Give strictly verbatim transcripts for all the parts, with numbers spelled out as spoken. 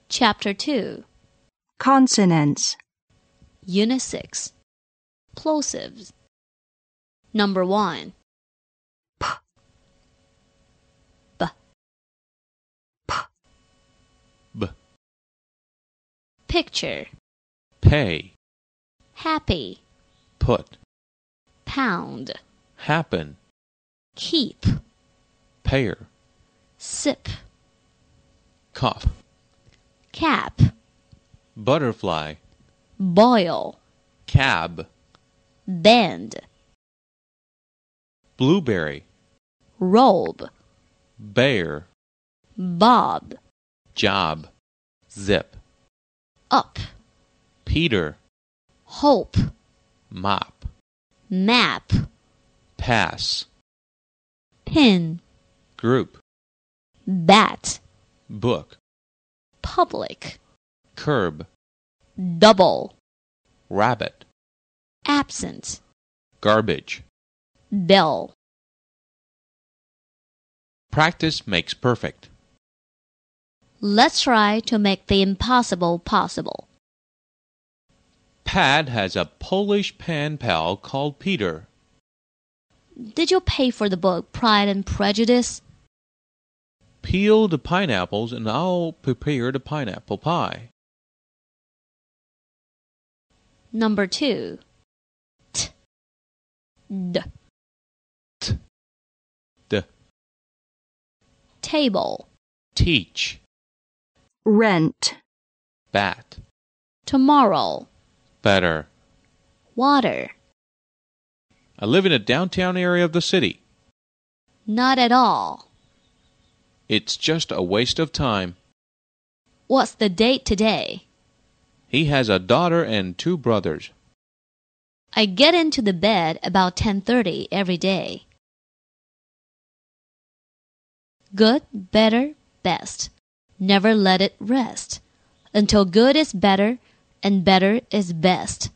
Chapter two. Consonants. Unit six. Plosives. Number one. P. B. P. B. Picture. Pay. Happy. Put. Pound. Happen. Keep. Pair. Sip. Cough. Cap. Butterfly. Boil. Cab. Bend. Blueberry. Robe. Bear. Bob. Job. Zip. Up. Peter. Hope. Mop. Map. Pass. Pin. Group. Bat. Book. Public. Curb. Double. Rabbit. Absent. Garbage. Bell. Practice makes perfect. Let's try to make the impossible possible. Pat has a Polish pen pal called Peter. Did you pay for the book Pride and Prejudice? Peel the pineapples and I'll prepare the pineapple pie. Number two. T. D. T. D. Table. Teach. Rent. Bat. Tomorrow. Better. Water. I live in a downtown area of the city. Not at all. It's just a waste of time. What's the date today? He has a daughter and two brothers. I get into the bed about ten thirty every day. Good, better, best. Never let it rest until good is better and better is best.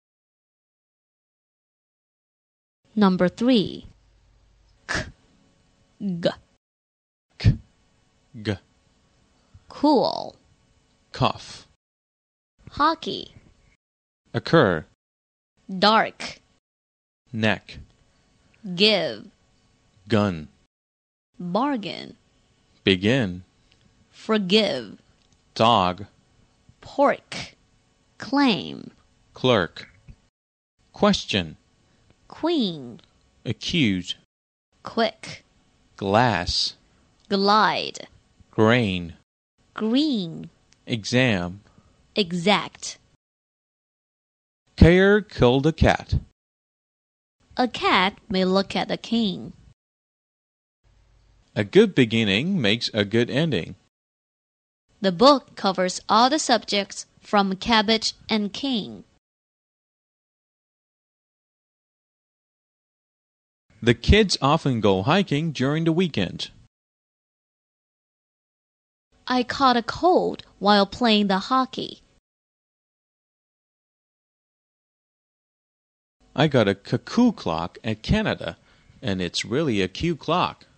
Number three. K. G. K. G. Cool. Cough. Hockey. Occur. Dark. Neck. Give. Gun. Bargain. Begin. Forgive. Dog. Pork. Claim. Clerk. Question. Queen. Accuse. Quick. Glass. Glide. Grain. Green. Exam. Exact. Care killed a cat. A cat may look at a king. A good beginning makes a good ending. The book covers all the subjects from cabbage and king. The kids often go hiking during the weekend. I caught a cold while playing the hockey. I got a cuckoo clock at Canada, and it's really a cute clock.